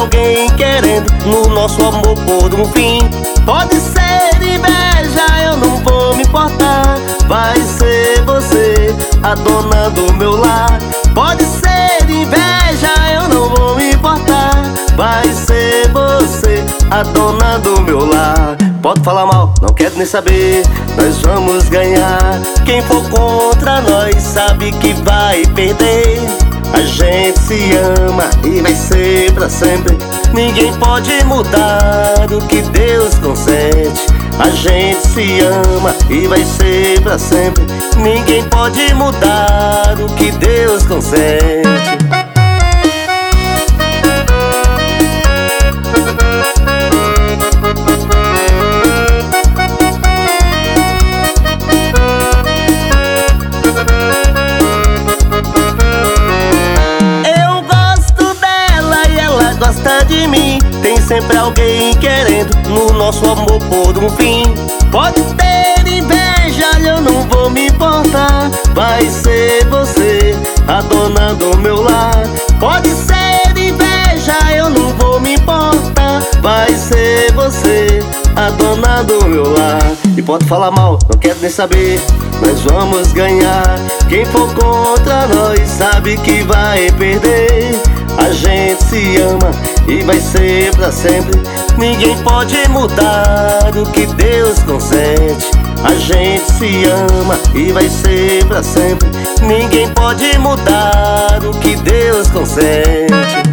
alguém querendo no nosso amor pôr um fim. Pode ser inveja, eu não vou me importar. Vai ser você a dona do meu lar. Pode ser inveja, eu não vou me importar. Vai ser você a dona do meu lar. Pode falar mal, não quero nem saber. Nós vamos ganhar. Quem for contra nós sabe que vai perder. A gente se ama e vai ser pra sempre. Ninguém pode mudar o que Deus consente. A gente se ama e vai ser pra sempre. Ninguém pode mudar o que Deus consente. Gosta de mim, tem sempre alguém querendo no nosso amor pôr um fim. Pode ter inveja, eu não vou me importar. Vai ser você a dona do meu lar. Pode ser inveja, eu não vou me importar. Vai ser você a dona do meu lar. E pode falar mal, não quero nem saber. Nós vamos ganhar. Quem for contra nós sabe que vai perder. A gente se ama e vai ser pra sempre. Ninguém pode mudar o que Deus consente. A gente se ama e vai ser pra sempre. Ninguém pode mudar o que Deus consente.